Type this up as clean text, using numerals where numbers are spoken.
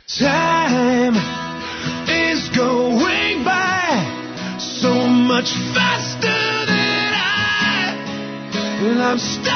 Time is going by so much faster than I'm stuck